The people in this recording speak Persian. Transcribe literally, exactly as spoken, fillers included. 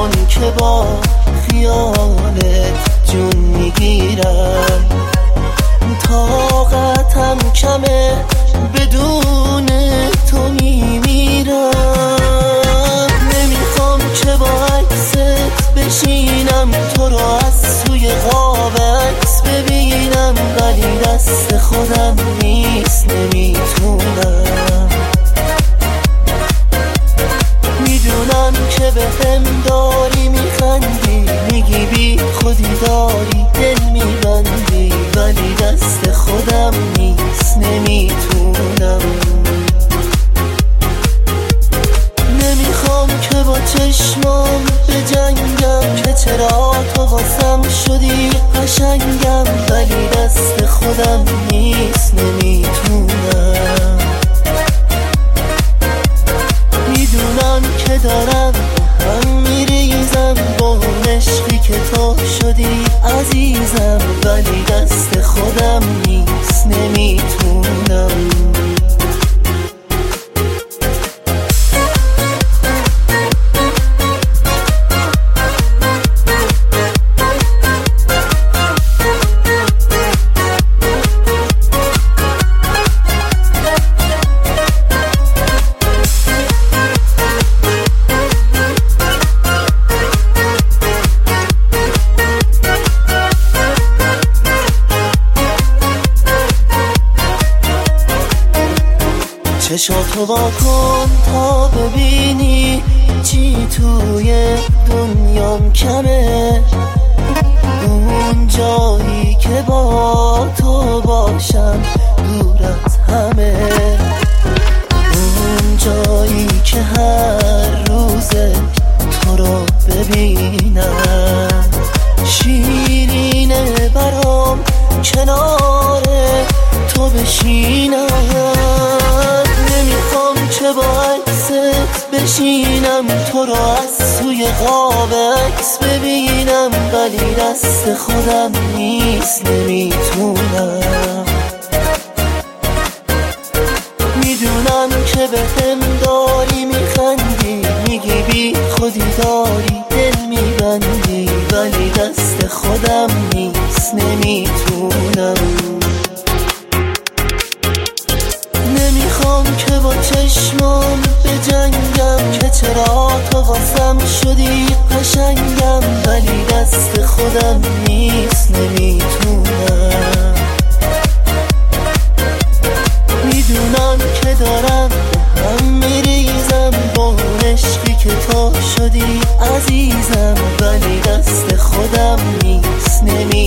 نمیخوام که با خیالت جون میگیرم، طاقتم کمه بدون تو میمیرم. نمیخوام که با عکست بشینم، تو رو از توی قاب عکس ببینم، ولی دست خودم نیست نمیتونم. میدونم که به هم داری میخندی، میگی بی خودی داری دل میبندی، ولی دست خودم نیست نمیتونم. نمیخوام که با چشمام به جنگم، که چرا تو واسم شدی قشنگم، ولی دست خودم نیست نمیتونم. میدونم که دارم هم میریزم با اون عشقی که تو شدی عزیزم، ولی دست خودم نیست نمیتونم. چشاتو وا کن تا ببینی چی توی دنیام کمه، اون جایی که با تو باشم دور از همه، اون جایی که هر روز تو رو ببینم. شیرینه برام کنار تو بشینم، نمیخوام که با عکست بشینم، تو رو از توی قاب عکس ببینم، ولی دست خودم نیست نمیتونم. میدونم که به هم داری میخندی، میگی بی خودی داری دل میبندی، ولی دست خودم نیست نمیتونم. نمیخوام که با چشمام به جنگم، که چرا تو واسم شدی قشنگم، ولی دست خودم نیست نمیتونم. میدونم که دارم هم میریزم با اون عشقی که تو شدی عزیزم، ولی دست خودم نیست نمیتونم.